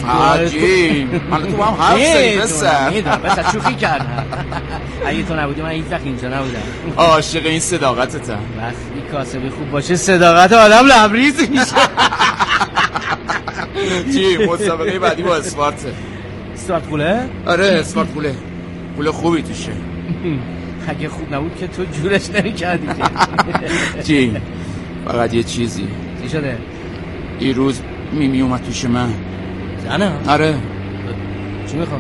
جیم من تو هم حرف زدیم بس شوخی کردم. اگه تو نبودی من هیچ وقت اینجا نبودم. عاشق این صداقتتم. وقتی کاسبی خوب باشه صداقت آدم لبریز میشه. جیم مسابقه بعدی با اسپارته. اسپارت پوله؟ آره اسپارت پوله. پول خوبی توشه. اگه خوب نبود که تو جورش نمی‌کردی. جیم فقط یه چیزی. چی شده؟ این روز میمی اومد پیش من. زنه؟ آره. چی میخواد؟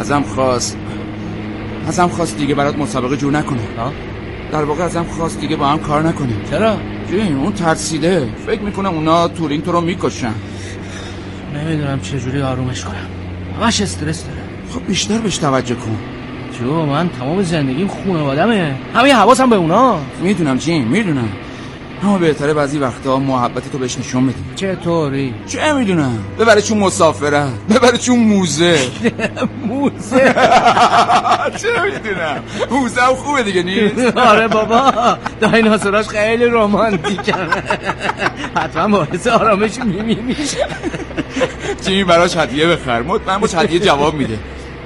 ازم خواست دیگه برات مسابقه جور نکنه. در واقع ازم خواست دیگه با هم کار نکنیم. چرا؟ جیم اون ترسیده. فکر میکنم اونا تورینگ تو رو میکشن. نمیدونم چجوری آرومش کنم. همش استرس داره. خب بیشتر بهش توجه کن. جو من تمام زندگیم خانوادمه. همه حواسم به اونا. میدونم جیم میدونم. اما بهتره بعضی وقتا محبت تو بهش نشون بدی. چطوری؟ چه میدونم ببره چون مسافرت، ببره چون موزه. موزه؟ چه میدونم موزه هم خوبه دیگه نیست؟ آره بابا دایناسوراش خیلی رومانتیکن. حتما باعث آرامش میمی میشه. جیم براش هدیه بخر، مطمئن باش هدیه جواب میده.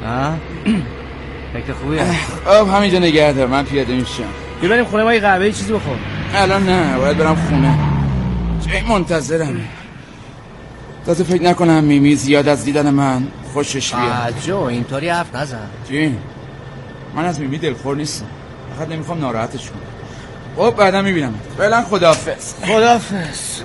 فکر خوبیه. همینجا نگه دار من پیاده میشم. بریم خونه ما یه قهوه چیزی بخور. الان نه باید برم خونه. چه منتظرم. تازه فکر نکنم میمی زیاد از دیدن من خوشش بیاد. جو اینطوری حرف نزن. جیم من از میمی دلخور نیستم، فقط نمیخوام ناراحتش کنم. خب بعدا میبینم. فعلا خداحافظ. خداحافظ.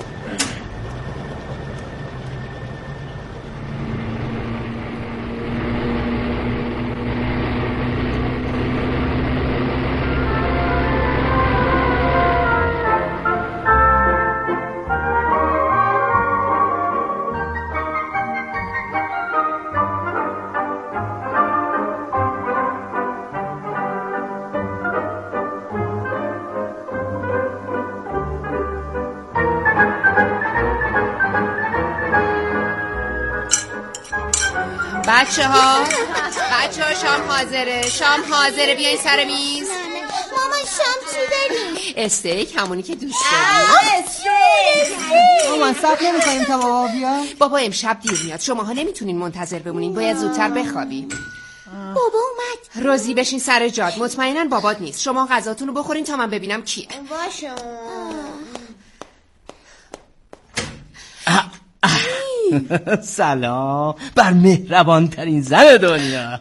بچه ها شام حاضره بیاین سر میز. مامان شام چی داریم؟ استیک همونی که دوست داری. استیک مامان صبر نمی‌کنیم تا بابا بیاد. بابا امشب دیر میاد، شماها نمیتونین منتظر بمونین، باید زودتر بخوابی. بابا اومد. روزی بشین سر جاد، مطمئناً بابات نیست. شما غذاتون رو بخورین تا من ببینم کیه. باشه. سلام بر مهربان ترین زن دنیا.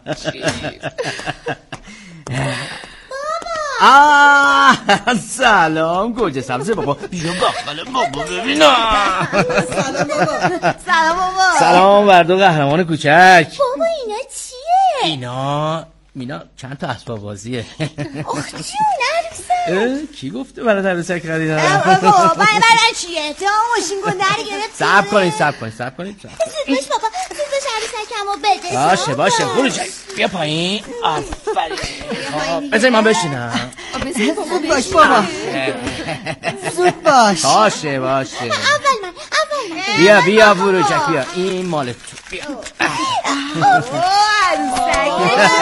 سلام گوجه سبز بابا. بیا بغل بابا ببینم. سلام بابا. سلام بابا. سلام بر دو قهرمان کوچک. بابا اینا چیه؟ اینا چند تا اسباب بازیه. آخ جون عروسک. کی گفته برات عروسک خریدم؟ بابا برای چیه؟ تو ماشین گندر گرفت. صبر کنید. بس بابا بس عروسکمو بده. باشه بروجک بیا پایین. آفرین. بذار من بشینم. زود باش بابا. زود باش. باشه اول من. بیا بروجک بیا. این مال تو. بیا. عروسک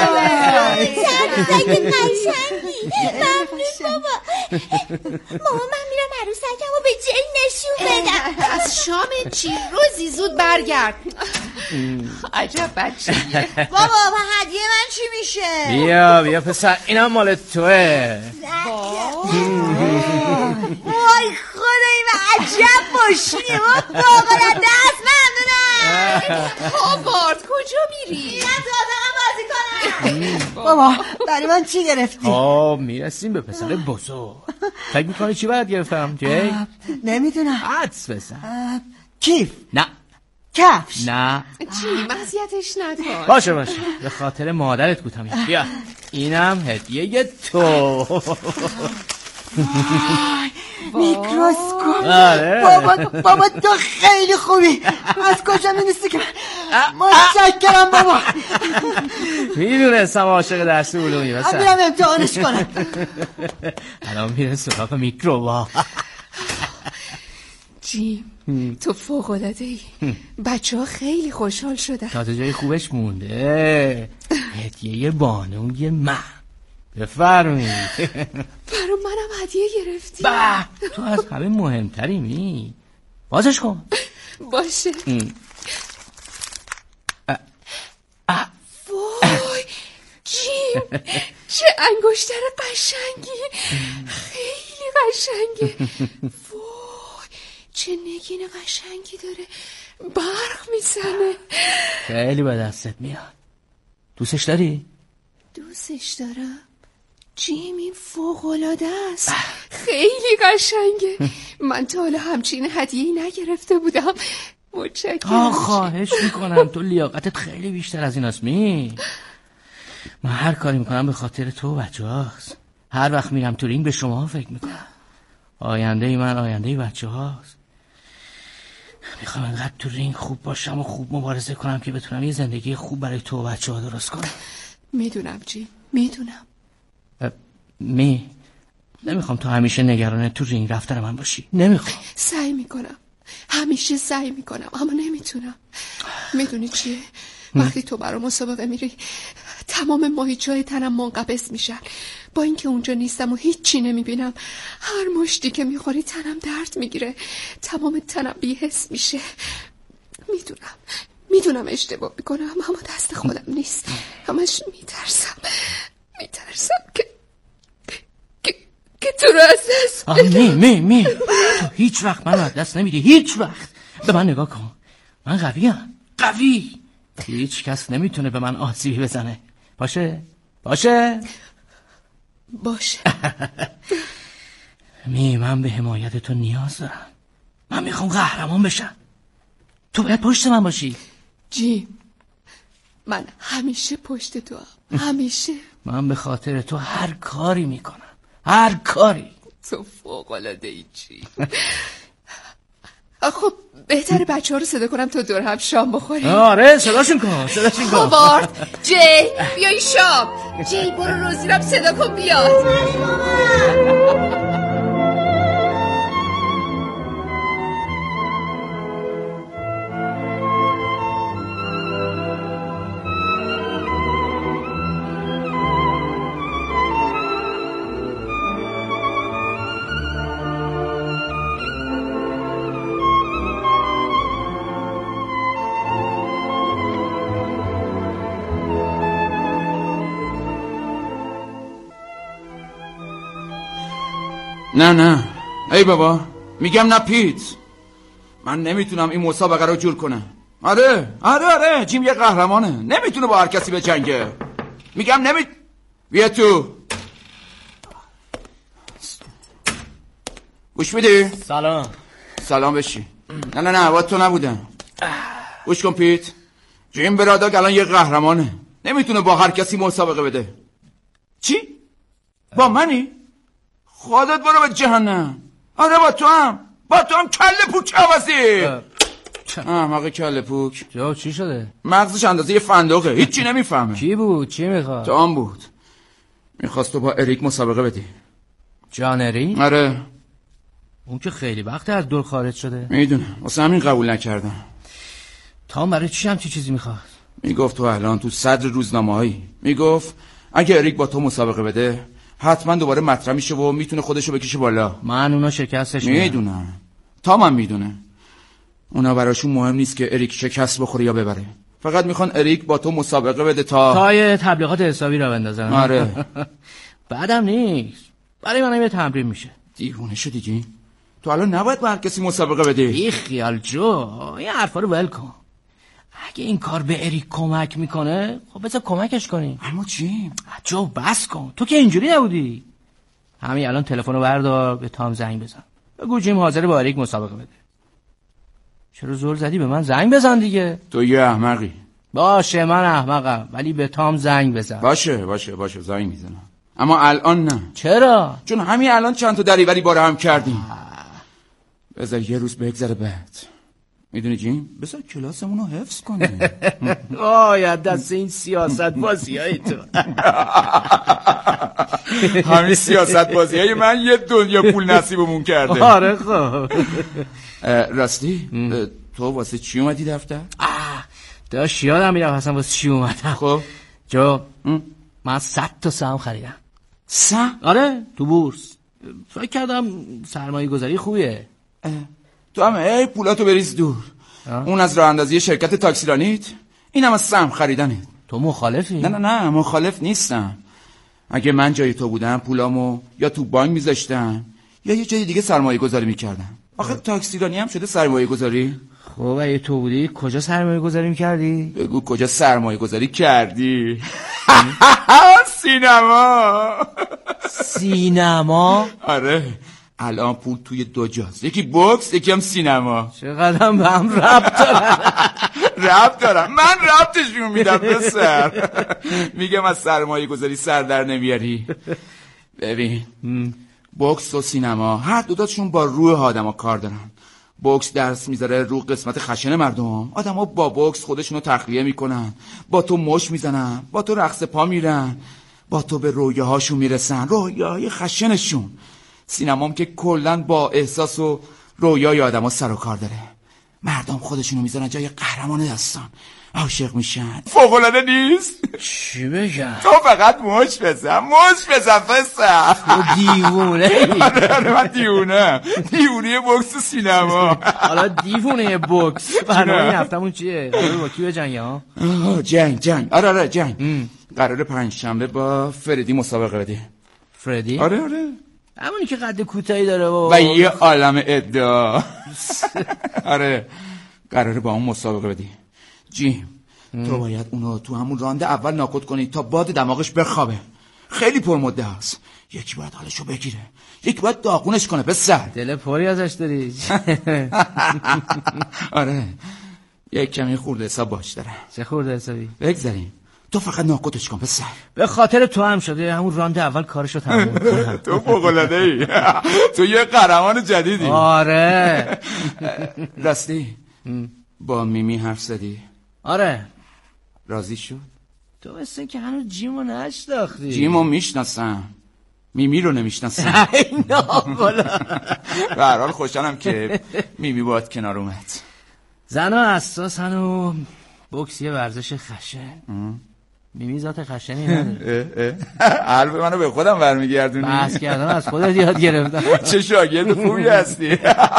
قشنگی. ممنون بابا. ماما من میرم عروسکمو به جای نشون بدم. از شام چی؟ روزی زود برگرد. عجب بچه. بابا هدیه من چی میشه؟ بیا پسر اینم مال توه. وای خدای من عجب باشی. واقعا دست ممنونم. هاوارد کجا میری؟ میرم تو اتاقم بازی کنم. بابا برای من چی گرفتی؟ میرسیم به پسر بزرگ. فکر میکنی چی باید گرفتم جی؟ نمیدونم. حدس بزن. کیف؟ نه. کفش؟ نه. چی مزیتش ندار. باشه به خاطر مادرت بودم. بیا اینم هدیه تو. میکروسکوپ. آره. بابا تو خیلی خوبی. از کجا می‌دونستی که متشکرم بابا. میدونستم عاشق درس علومی بس. میرم امتحانش کنم. الان میره سراغ میکروبا. جیم تو فوق‌العاده‌ای. بچه‌ها خیلی خوشحال شدن. تا جای خوبش مونده. هدیه بانوی من. بفرمایید. برای منم هدیه گرفتی؟ تو از همه مهمتری. بازش کن. باشه. چه انگشتر قشنگی، خیلی قشنگه. وای چه نگین قشنگی داره، برق میزنه. خیلی به دستت میاد. دوستش داری؟ دوستش دارم جیم، این فوق‌العاده است، خیلی قشنگه. من تا حالا همچین هدیه‌ای نگرفته بودم. متشکرم. خواهش میکنم، تو لیاقتت خیلی بیشتر از این است. من هر کاری میکنم به خاطر تو بچه هاست. هر وقت میرم تو رینگ به شما فکر میکنم. آینده من آینده بچه هاست. میخوام انقدر تو رینگ خوب باشم و خوب مبارزه کنم که بتونم یه زندگی خوب برای تو و بچه ها درست کنم. میدونم جیم، میدونم. نمیخوام تو همیشه نگران تو رینگ رفتن من باشی. نمیخوام. سعی میکنم، همیشه سعی میکنم، اما نمیتونم. میدونی چیه؟ وقتی تو برای مسابقه میری تمام ماهیچه‌های تنم منقبض میشن. با اینکه اونجا نیستم و هیچی نمیبینم، هر مشتی که میخوری تنم درد میگیره، تمام تنم بی‌حس میشه. میدونم اشتباه میکنم، اما دست خودم نیست. همش میترسم که تو رو از دست بدم. تو هیچ وقت منو از دست نمیدی، هیچ وقت. به من نگاه کن، من قوی. هیچ کس نمیتونه به من آسیبی بزنه. باشه من به حمایت تو نیاز دارم. من میخوام قهرمان بشم. تو باید پشت من باشی. جیم، من همیشه پشت تو هم. همیشه. من به خاطر تو هر کاری میکنم، هر کاری. تو فوق‌العاده ای جیم. خب بهتره بچه ها رو صدا کنم تا دور هم شام بخوریم. آره صداشون کن. خبارد جی بیایی شام. جی برو روزی رو صدا کن بیاد. نه ای بابا، میگم نه پیت، من نمیتونم این مسابقه رو جور کنم. آره جیم یه قهرمانه، نمیتونه با هر کسی بجنگه. میگم بیا تو. گوش میدی؟ سلام بشی. نه با تو نبودم. گوش کن پیت، جیم براداگ الان یه قهرمانه، نمیتونه با هر کسی مسابقه بده. چی؟ با منی؟ خودت برو به جهنم. آره با تو هم کله پوک عوضی. احمق کله پوک. جو چی شده؟ مغزش اندازه یه فندقه، هیچی نمیفهمه. کی بود؟ چی میخواد؟ تام بود، میخواست تو با اریک مسابقه بدی. جان اریک؟ آره. اون که خیلی وقت از دور خارج شده. میدونم، واسه همین قبول نکردم. تام برای چی هم چیزی میخواد؟ میگفت تو الان تو صدر روزنامه‌هایی، میگفت اگه اریک با تو مسابقه بده حتما دوباره مطرح میشه و میتونه خودشو بکشه بالا. من اونا شکستش میدونم، تام هم میدونه. اونا براشون مهم نیست که اریک شکست بخوره یا ببره، فقط میخوان اریک با تو مسابقه بده تا یه تبلیغات حسابی را بندازن. آره. بعدم نیست، برای منم یه تمرین میشه. دیوونه شدی؟ تو الان نباید با هر کسی مسابقه بدی. بی خیال جو، این حرفا رو ول کن. اگه این کار به اریک کمک میکنه خب بذار کمکش کنیم. اما چی؟ جو بس کن، تو که اینجوری نبودی. همین الان تلفن رو بردار به تام زنگ بزن، بگو جیم حاضر با اریک مسابقه بده. چرا زور زدی؟ به من زنگ بزن دیگه. تو یه احمقی. باشه من احمقم، ولی به تام زنگ بزن. باشه زنگ میزنم، اما الان نه. چرا؟ چون همین الان چند تا دریوری باره هم کردیم. بذار یه روز بگذره بعد. میدونی جیم، بذار کلاسمون رو حفظ کنیم. باید دست این سیاست بازی های تو. همین سیاست بازی های من یه دنیا پول نصیبمون کرده. آره خب. راستی تو واسه چی اومدی دفتر؟ داشت یادم میرم اصلا واسه چی اومدم. خب جو من 100 تا سهم خریدم. سهم؟ آره تو بورس. فکر کردم سرمایه گذاری خوبیه. تو هم پولاتو بریز دور. اون از راه اندازی شرکت تاکسیرانیت، این هم از سهم خریدنه. تو مخالفی؟ نه مخالف نیستم، اگه من جای تو بودم پولامو یا تو بانک میذاشتم یا یه جای دیگه سرمایه گذاری میکردم. آخه تاکسیرانی هم شده سرمایه گذاری. خب اگه تو بودی کجا سرمایه گذاری میکردی؟ بگو کجا سرمایه گذاری کردی؟ سینما. آره الان پول توی دو جاست، یکی بوکس یکی هم سینما. چقدر به هم ربط دارم. من ربطشون میدم به سر. میگم از سرمایه گذاری سر در نمیاری. ببین بوکس و سینما هر دوتاشون با روح آدم کار دارن. بوکس درس میذاره رو قسمت خشن مردم. آدم ها با بوکس خودشونو تخلیه میکنن، با تو مش میزنن، با تو رقص پا میرن، با تو به رویاهاشون میرسن، رویاهای خشنشون. سینمام که کلن با احساس و رویای آدم ها سر و کار داره. مردم خودشونو میذارن جای قهرمان داستان، عاشق میشن. فوق‌العاده نیست؟ چی بگم؟ تو فقط مش بزن پسر. تو دیوونه. آره من دیوونه بوکس و سینما. حالا دیوونه بوکس برنامه این هفتمون چیه؟ قراره با کی بجنگی ها؟ جنگ. آره جنگ. قراره پنجشنبه با فردی مسابقه بدی. فردی؟ آره همونی که قد کوتاهی داره و یه عالم ادعا. آره قراره با اون مسابقه بدی. جیم تو باید اونو تو همون راند اول ناکوت کنی تا باد دماغش بخوابه. خیلی پرمده هست. یکی باید حالشو بگیره، یکی باید داغونش کنه. پسر دل پری ازش داری. آره یک کمی خورده حساب باش داره. چه خورده حسابی؟ بگذاریم تو فقط ناکوتش کن پسر. به خاطر تو هم شده همون راند اول کارشو تموم کنم. تو فوق‌العاده‌ای. تو یه قهرمان جدیدی. آره. راستی با میمی حرف زدی؟ آره. راضی شد؟ تو مثل که هنوز جیمو نشناختی. جیمو میشناسم، میمی رو نمیشناسم. اینا بالا. به هر حال خوشحالم که میمی باید کنار اومد. زنا حساسن و بوکس یه ورزش خشن. میمی ذات خشنی نداره. قلب منو به خودم برمیگردونی. بحث کردن از خودت یاد گرفتم. چه شاگرد خوبی هستی.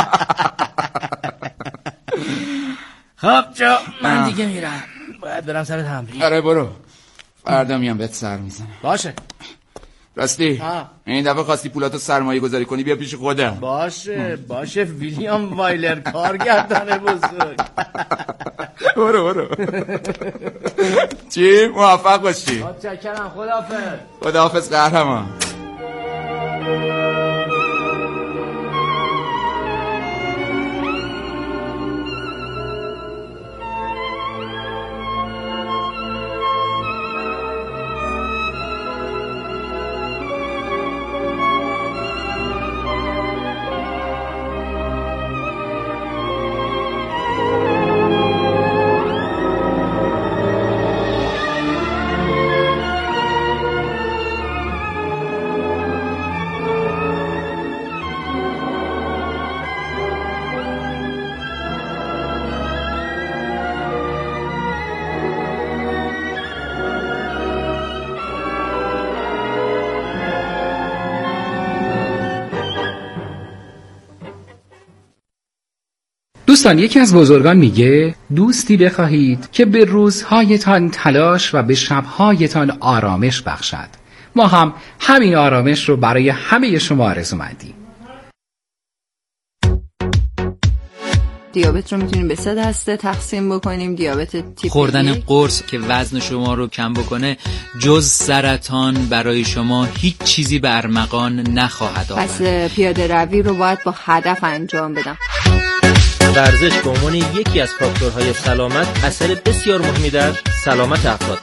خب جو من دیگه میرم، باید برم سر تمرین. آره برو، فردا میام بهت سر میزنم. باشه. راستی این دفعه خواستی پولاتو سرمایه گذاری کنی بیا پیش خودم. باشه ویلیام وایلر کارگردان بزرگ. برو چی؟ موفق باشی. متشکرم. خداحافظ قهرمان. دوستان یکی از بزرگان میگه دوستی بخواهید که به روزهایتان تلاش و به شبهایتان آرامش بخشد. ما هم همین آرامش رو برای همه شما آرزومندیم. دیابت رو میتونیم به 3 دسته تقسیم بکنیم. دیابت تیپ خوردن قرص که وزن شما رو کم بکنه جز سرطان برای شما هیچ چیزی به ارمغان نخواهد آورد. پس پیاده روی رو باید با هدف انجام بدم. ورزش به عنوان یکی از فاکتورهای سلامت اثر بسیار مهمی در سلامت افراد.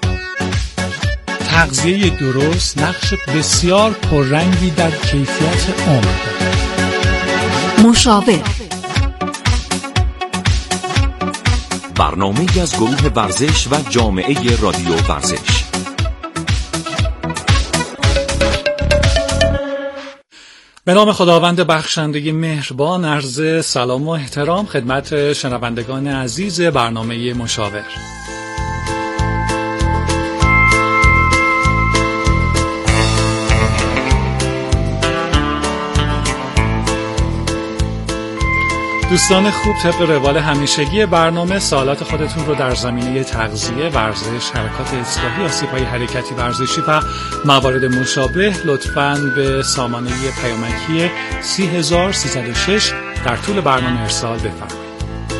تغذیه درست نقش بسیار پررنگی در کیفیت عمر دارد. مشاور برنامه‌ای از گروه ورزش و جامعه رادیو ورزش. به نام خداوند بخشنده مهربان عرض سلام و احترام خدمت شنوندگان عزیز برنامه مشاور. دوستان خوب، طبق روال همیشگی برنامه سوالات خودتون رو در زمینه تغذیه، ورزش، حرکات اصلاحی، آسیب‌های حرکتی ورزشی و موارد مشابه لطفاً به سامانه پیامکی 30306 در طول برنامه ارسال بفرمایید.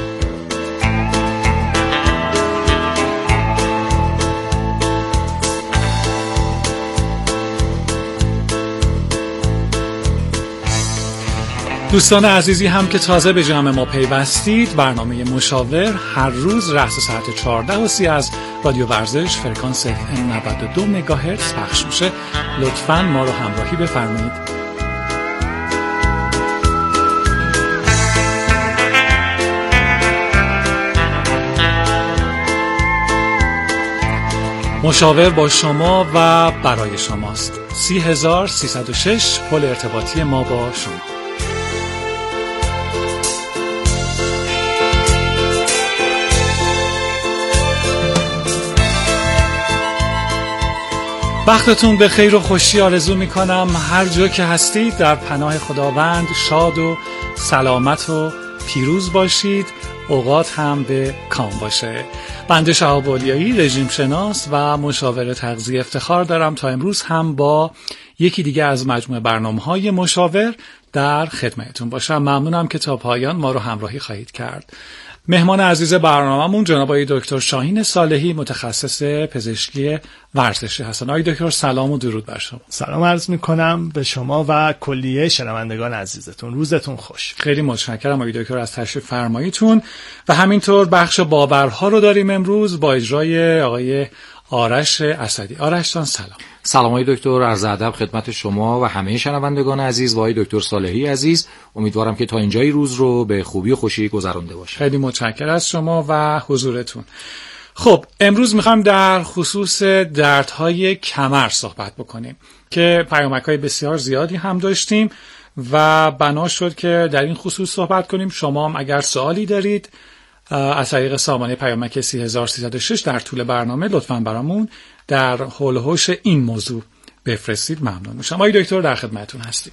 دوستان عزیزی هم که تازه به جمع ما پیوستید، برنامه مشاور هر روز رأس ساعت 14:30 از رادیو ورزش فرکانس FM 92 مگاهرتز پخش میشه. لطفاً ما رو همراهی بفرمایید. مشاور با شما و برای شماست. 30306 پل ارتباطی ما با شما. وقتتون به خیر و خوشی آرزو میکنم. هر جا که هستید در پناه خداوند شاد و سلامت و پیروز باشید. اوقات هم به کام باشه. بنده شهاب اولیایی، رژیم شناس و مشاور تغذیه، افتخار دارم تا امروز هم با یکی دیگه از مجموعه برنامه‌های مشاور در خدمتتون باشم. ممنونم که تا پایان ما رو همراهی خواهید کرد. مهمان عزیز برنامه‌مون جناب آقای دکتر شاهین صالحی، متخصص پزشکی ورزشی هستن. آقای دکتر سلام و درود بر شما. سلام عرض می‌کنم به شما و کلیه شنوندگان عزیزتون. روزتون خوش. خیلی متشکرم آقای دکتر از تشریف فرماییتون و همینطور بخش باورها رو داریم امروز با اجرای آقای آرش اسدی. آرش جان سلام. سلام آقای دکتر، عرض ادب خدمت شما و همه شنوندگان عزیز و آقای دکتر صالحی عزیز. امیدوارم که تا اینجای روز رو به خوبی و خوشی گذرانده باشید. خیلی متشکرم از شما و حضورتون. خب امروز میخوایم در خصوص دردهای کمر صحبت بکنیم که پیامک‌های بسیار زیادی هم داشتیم و بنا شد که در این خصوص صحبت کنیم. شما هم اگر سوالی دارید از طریق سامانه پیامک 30306 در طول برنامه لطفاً برامون در حول و حوش این موضوع بفرستید. ممنون میشم. آقای دکتر در خدمتتون هستیم.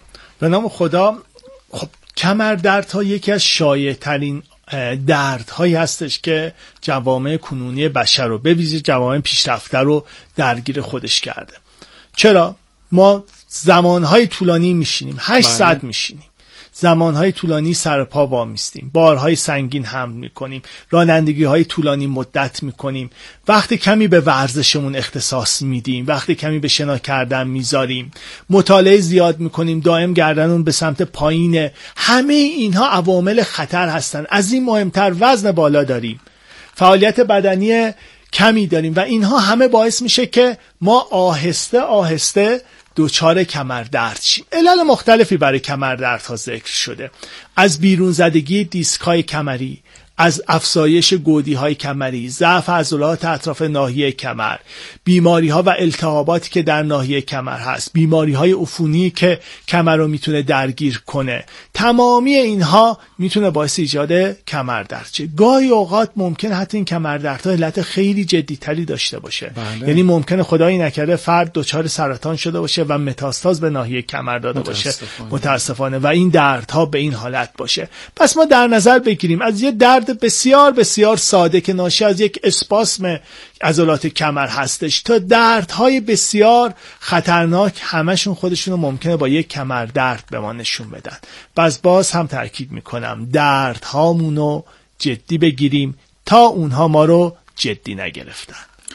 به نام خدا. خب کمر دردها یکی از شایع‌ترین دردهایی هستش که جوامع کنونی بشر رو به ویژه جوامع پیشرفته رو درگیر خودش کرده. چرا؟ ما زمانهای طولانی میشینیم، 8 ساعت میشینیم، زمانهای طولانی سر پا وامیستیم، بارهای سنگین حمل میکنیم، رانندگیهای طولانی مدت میکنیم، وقت کمی به ورزشمون اختصاص میدیم، وقت کمی به شنا کردن میذاریم، مطالعه زیاد میکنیم، دائم گردنمون به سمت پایینه. همه اینها عوامل خطر هستن. از این مهمتر وزن بالا داریم، فعالیت بدنی کمی داریم و اینها همه باعث میشه که ما آهسته آهسته دوچار کمردرد شیم. علل مختلفی برای کمردردها ذکر شده، از بیرون زدگی دیسک‌های کمری، از افزایش گودی‌های کمری، ضعف عضلات اطراف ناحیه کمر، بیماری‌ها و التهاباتی که در ناحیه کمر هست، بیماری‌های عفونی که کمر رو میتونه درگیر کنه. تمامی اینها میتونه باعث ایجاد کمردرد شه. گاهی اوقات ممکن حتی این کمردردها علت خیلی جدی‌تری داشته باشه. یعنی ممکنه خدایی نکرده فرد دچار سرطان شده باشه و متاستاز به ناحیه کمر داده باشه متاسفانه و این دردها به این حالت باشه. پس ما در نظر بگیریم از یه درد بسیار بسیار ساده که ناشی از یک اسپاسم عضلات کمر هستش تا دردهای بسیار خطرناک، همشون خودشونو ممکنه با یک کمر درد به ما نشون بدن. پس باز هم تاکید میکنم دردهامونو جدی بگیریم تا اونها ما رو جدی نگرفتن.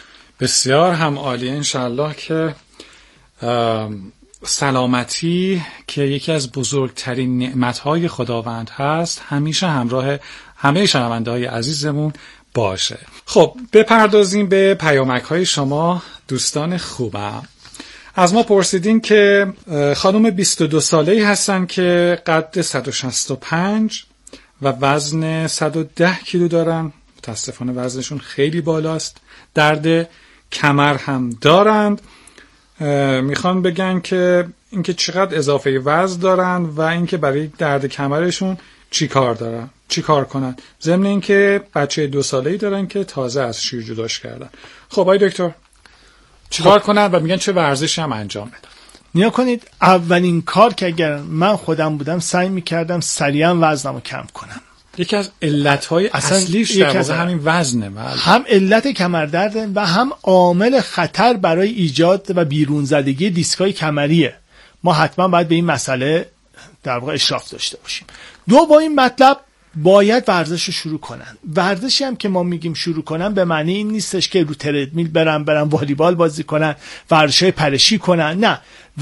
بسیار هم عالی. انشالله که سلامتی که یکی از بزرگترین نعمتهای خداوند هست همیشه همراه همه شنونده‌های عزیزمون باشه. خب بپردازیم به پیامک‌های شما دوستان خوبم. از ما پرسیدین که خانم 22 ساله‌ای هستن که قد 165 و وزن 110 کیلو دارن. متاسفانه وزنشون خیلی بالاست. درد کمر هم دارند. میخوان بگن که اینکه چقدر اضافه وزن دارن و اینکه برای درد کمرشون چی کار کنن، ضمن اینکه بچه 2 ساله‌ای دارن که تازه از شیر جداش کردن. خب آقای دکتر چی کار کنن و میگن چه ورزشی هم انجام بدن؟ نیا کنید اولین کار که اگر من خودم بودم سعی میکردم سریعا وزنمو کم کنم. یکی از علتهای اصلیش در واقع همین وزنه. هم علت کمردرد و هم عامل خطر برای ایجاد و بیرون زدگی دیسکای کمریه. ما حتما باید به این مسئله در واقع اشراف داشته باشیم. با این مطلب باید ورزش رو شروع کنن. ورزشی هم که ما میگیم شروع کنن به معنی این نیستش که رو تردمیل برن والیبال بازی کنن، ورزش‌های پرشی کنن. نه،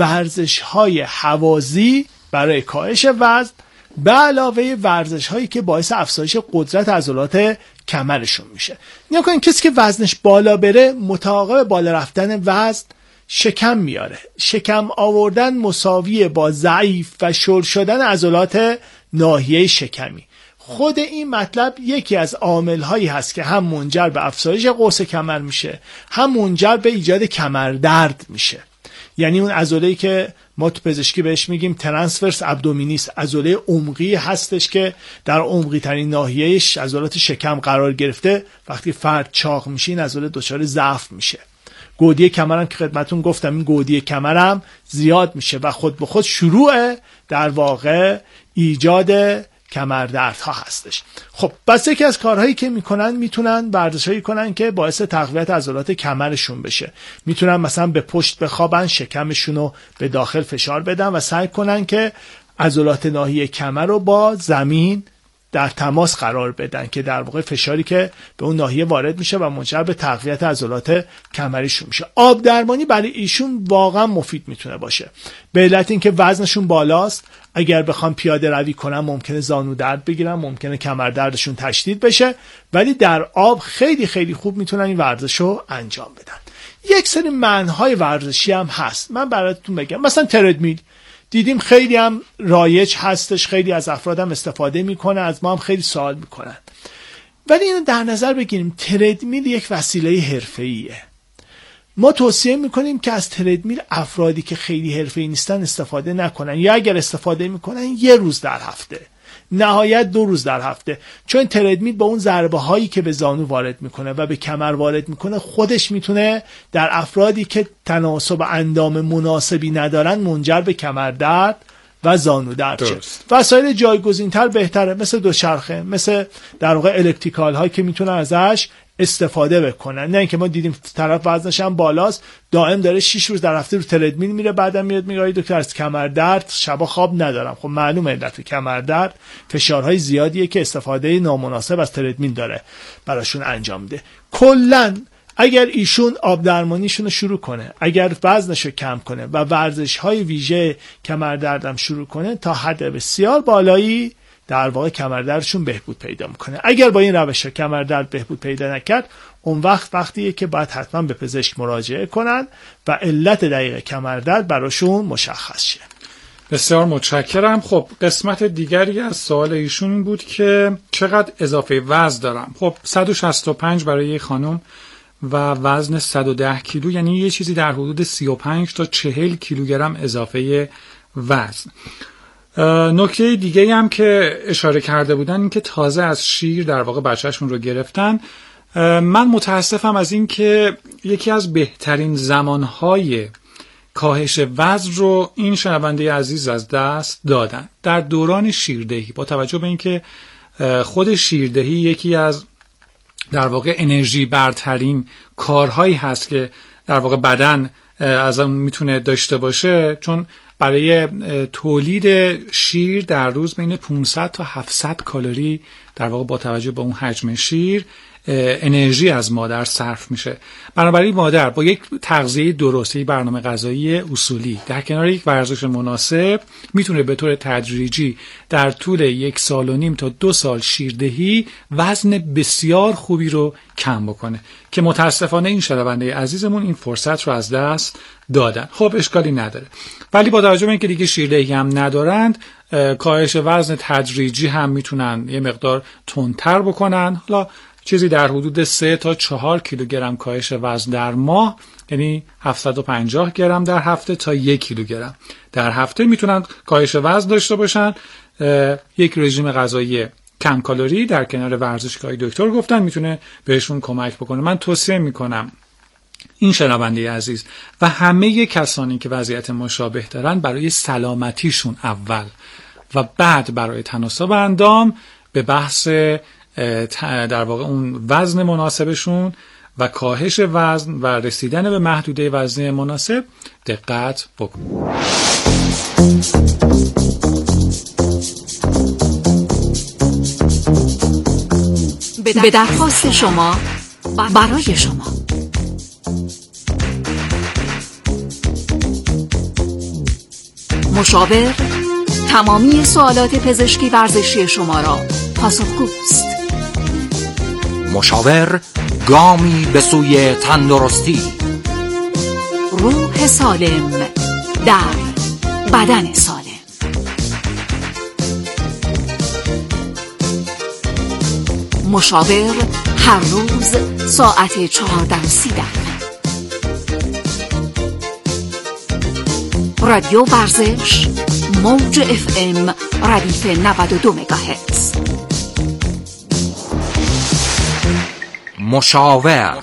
ورزش‌های هوازی برای کاهش وزن به علاوه ورزش‌هایی که باعث افزایش قدرت عضلات کمرشون میشه. نیا کنین کسی که وزنش بالا بره متعاقب بالا رفتن وزن شکم میاره. شکم آوردن مساویه با ضعیف و شل شدن عضلات ناحیه شکمی. خود این مطلب یکی از عامل‌هایی هست که هم منجر به افزایش قوس کمر میشه، هم منجر به ایجاد کمردرد میشه. یعنی اون عضله‌ای که ما تو پزشکی بهش میگیم ترانسورس ابدومینیس، عضله عمقی هستش که در عمقی ترین ناحیهش عضلات شکم قرار گرفته. وقتی فرد چاق میشه این عضله دچار ضعف میشه. گودی کمرم که خدمتون گفتم، این گودی کمرم زیاد میشه و خود به خود شروع در واقع ایجاد کمردردها هستش. خب پس یکی از کارهایی که میتونن ورزشایی کنن که باعث تقویت عضلات کمرشون بشه. میتونن مثلا به پشت بخوابن، شکمشون رو به داخل فشار بدن و سعی کنن که عضلات ناحیه کمر رو با زمین در تماس قرار بدن که در واقع فشاری که به اون ناحیه وارد میشه و منجر به تقویت عضلات کمریشون میشه. آب درمانی برای ایشون واقعا مفید میتونه باشه. به علت اینکه وزنشون بالاست، اگر بخوام پیاده روی کنن ممکنه زانو درد بگیرن، ممکنه کمر دردشون تشدید بشه، ولی در آب خیلی خیلی خوب میتونن این ورزش رو انجام بدن. یک سری منهای ورزشی هم هست، من براتون بگم. مثلا تردمیل دیدیم خیلی هم رایج هستش، خیلی از افراد هم استفاده میکنه، از ما هم خیلی سوال میکنن. ولی اینو در نظر بگیریم تردمیل یک وسیله حرفه‌ایه. ما توصیه میکنیم که از تردمیل افرادی که خیلی حرفه‌ای نیستن استفاده نکنن، یا اگر استفاده میکنن 1 روز در هفته، نهایت 2 روز در هفته. چون تردمیل با اون ضربه هایی که به زانو وارد میکنه و به کمر وارد میکنه خودش میتونه در افرادی که تناسب اندام مناسبی ندارن منجر به کمردرد و زانو درد شه. وسایل جایگزین‌تر بهتره، مثل دوچرخه، مثل در واقع الکتریکال هایی که میتونن ازش استفاده بکنن. نه اینکه ما دیدیم طرف وزنش هم بالاست، دائم داره 6 روز در هفته رو تردمیل میره، بعدم میاد میگه آی دکتر از کمردرد شبا خواب ندارم. خب معلومه علت کمردرد فشارهای زیادیه که استفاده نامناسب از تردمیل داره براشون انجام ده. کلاً اگر ایشون آب درمانیشون رو شروع کنه، اگر وزنش رو کم کنه و ورزش‌های ویژه کمردردم شروع کنه، تا حد بسیار بالایی در واقع کمردردشون بهبود پیدا میکنه. اگر با این روش کمردرد بهبود پیدا نکرد، اون وقتیه که باید حتما به پزشک مراجعه کنن و علت دقیق کمردرد براشون مشخص شه. بسیار متشکرم. خب قسمت دیگری از سوال ایشون این بود که چقدر اضافه وزن دارم. خب 165 برای خانم و وزن 110 کیلو، یعنی یه چیزی در حدود 35 تا 40 کیلوگرم اضافه وزن. نکته دیگه هم که اشاره کرده بودن این که تازه از شیر در واقع بچه‌شون رو گرفتن. من متاسفم از این که یکی از بهترین زمانهای کاهش وزن رو این شنونده عزیز از دست دادن در دوران شیردهی، با توجه به اینکه خود شیردهی یکی از در واقع انرژی برترین کارهایی هست که در واقع بدن از اون میتونه داشته باشه، چون برای تولید شیر در روز بین 500 تا 700 کالری در واقع با توجه به اون حجم شیر انرژی از مادر صرف میشه. بنابراین مادر با یک تغذیه درست، یک برنامه غذایی اصولی در کنار یک ورزش مناسب میتونه به طور تدریجی در طول 1.5 سال تا 2 سال شیردهی وزن بسیار خوبی رو کم بکنه که متاسفانه این شنونده عزیزمون این فرصت رو از دست دادن. خب اشکالی نداره، ولی با توجه به اینکه دیگه شیردهی هم ندارند، کاهش وزن تدریجی هم میتونن یه مقدار تندتر بکنن. حالا چیزی در حدود 3 تا 4 کیلوگرم کاهش وزن در ماه، یعنی 750 گرم در هفته تا 1 کیلوگرم در هفته میتونن کاهش وزن داشته باشن. یک رژیم غذایی کم کالری در کنار ورزش که دکتر گفتن میتونه بهشون کمک بکنه. من توصیه میکنم این شنونده عزیز و همه کسانی که وضعیت مشابه دارن برای سلامتیشون اول و بعد برای تناسب اندام به بحث در واقع اون وزن مناسبشون و کاهش وزن و رسیدن به محدوده وزنی مناسب دقت بکنید. به درخواست شما، برای شما. مشاور تمامی سوالات پزشکی ورزشی شما را پاسخگوست. مشاور گامی به سوی تندرستی. روح سالم در بدن سالم. مشاور هر روز ساعت 14:30. رادیو ورزش موج FM ردیف 92 مگاهرتز. مشاور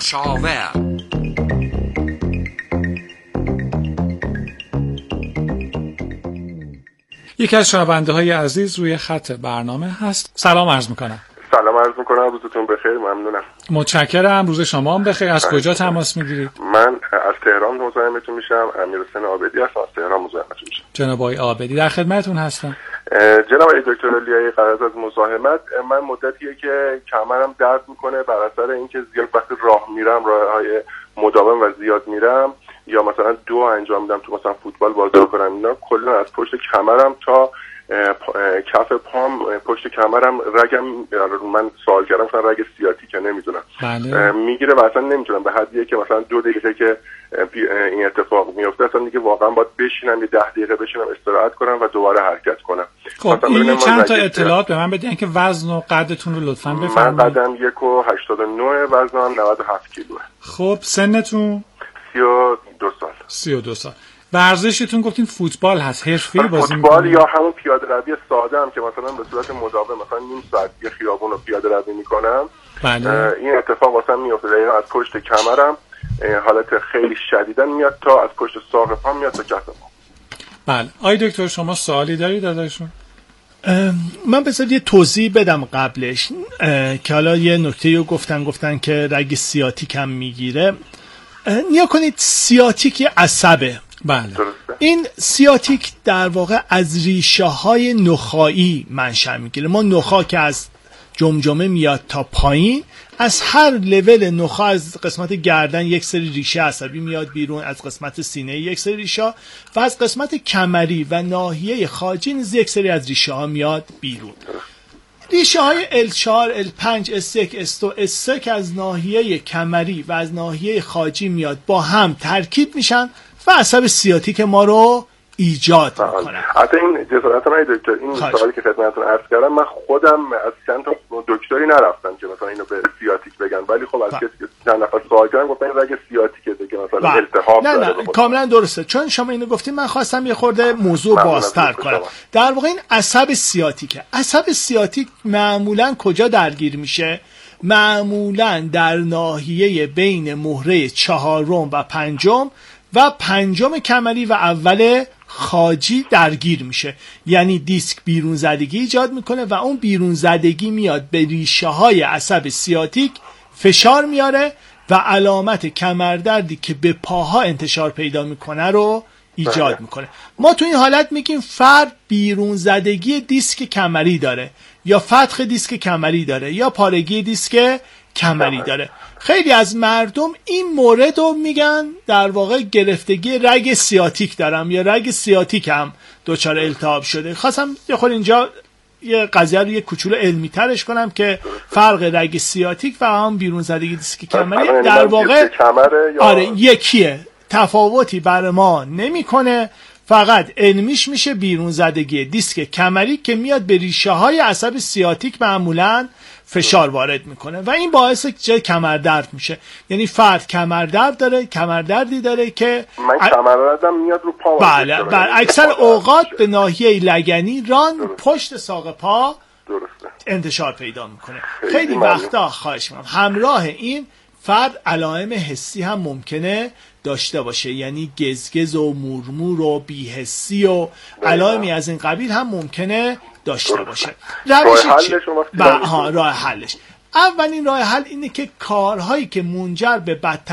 یکی از شنونده های عزیز روی خط برنامه هست. سلام عرض میکنم. سلام عرض میکنم، روزتون بخیر. ممنونم. متشکرم. روز شما هم بخیر. از کجا تماس میگیرید؟ من از تهران مزاحمتون میشم. امیرحسین عابدی هستم، از تهران مزاحمتون میشم. جناب آقای عابدی در خدمتتون هستم. جناب آقای دکتر علیایی، قبل از مزاحمت من مدتیه که کمرم درد میکنه بر اثر اینکه زیاد وقتی راه میرم، راههای مداوم و زیاد میرم یا مثلا دو انجام میدم تو مثلا فوتبال بازی کنم، اینا کلا از پشت کمرم تا کف پام، پشت کمرم رگم، من سوال کردم مثلا رگ سیاتیکه، نمیدونم میگیره و اصلا نمیتونم به حدیه که مثلا 2 دقیقه که این اتفاق میفته اصلا دیگه واقعا باید بشینم یه 10 دقیقه بشینم استراحت کنم و دوباره حرکت کنم. خب این چند تا اطلاعات به من بدین که وزن و قدتون رو لطفاً بفرمایید. من قدم 1.89، وزنم 97 کیلوه. خب سنتون؟ 32 سال. 32 سال. ورزشتون گفتین فوتبال هست، حرفه‌ای بازی می‌کنید؟ فوتبال یا همون پیاده روی ساده هم که مثلا به صورت مداوم مثلا نیم ساعت یه خیابون رو پیاده روی میکنم. بله. این اتفاق واسه میفته، یعنی از پشت کمرم حالت خیلی شدیدن میاد تا از پشت ساق پام میاد تا کف پام. بله. آی دکتر شما سوالی دارید ازشون؟ من بذار یه توضیح بدم قبلش که حالا یه نکته رو گفتن که رگ سیاتیک هم میگیره. نیا کنید سیاتیک یه عصبه. بله. این سیاتیک در واقع از ریشه های نخایی منشأ میگیره. ما نخا که از جمجمه میاد تا پایین، از هر لول نخا، از قسمت گردن یک سری ریشه عصبی میاد بیرون، از قسمت سینه یک سری ریشه و از قسمت کمری و ناحیه خاجی نیز یک سری از ریشه ها میاد بیرون. ریشه های L4, L5, S1, S2, S3 که از ناحیه کمری و از ناحیه خاجی میاد با هم ترکیب میشن و عصب سیاتیک ما رو ایجاد میکنن. حتی این جسارت من دکتر، این سوالی که خدمتتون عرض کردم، من خودم از چند تا دکتری نرفتم که مثلا اینو به سیاتیک بگن، ولی خب از کسی که چند نفر سوال کردن گفتن این رگ سیاتیکه که مثلا التهاب داره. نه کاملا درسته. چون شما اینو گفتین من خواستم یه خورده موضوع بازتر کنم. در واقع این عصب سیاتیکه. عصب سیاتیک معمولا کجا درگیر میشه؟ معمولا در ناحیه بین مهره 4 و 5 و 5 کمری و اول خاجی درگیر میشه. یعنی دیسک بیرون زدگی ایجاد میکنه و اون بیرون زدگی میاد به ریشه های عصب سیاتیک فشار میاره و علامت کمردردی که به پاها انتشار پیدا میکنه رو ایجاد میکنه. ما تو این حالت میگیم فرد بیرون زدگی دیسک کمری داره یا فتح دیسک کمری داره یا پارگی دیسک کمری داره. خیلی از مردم این مورد رو میگن در واقع گرفتگی رگ سیاتیک دارم یا رگ سیاتیک هم دچار التهاب شده. خواستم یه خود اینجا یه قضیه رو یه کوچولو علمی ترش کنم که فرق رگ سیاتیک و هم بیرون زدگی دیسک کمری در واقع یکیه، تفاوتی بر ما نمیکنه، فقط علمیش میشه بیرون زدگی دیسک کمری که میاد به ریشه های عصب سیاتیک معمولاً فشار وارد میکنه و این باعث جای کمردرد میشه. یعنی فرد کمردردی داره که من کمردردم میاد رو پا. بله اکثر اوقات به ناحیه لگنی پشت ساق پا انتشار پیدا میکنه. خیلی وقتا خواهش میکنم همراه این فرد علائم حسی هم ممکنه داشته باشه، یعنی گزگز و مورمور و بی‌حسی و علائمی از این قبیل هم ممکنه داشته باشه. راه حلش اولین راه حل اینه که کارهایی که منجر به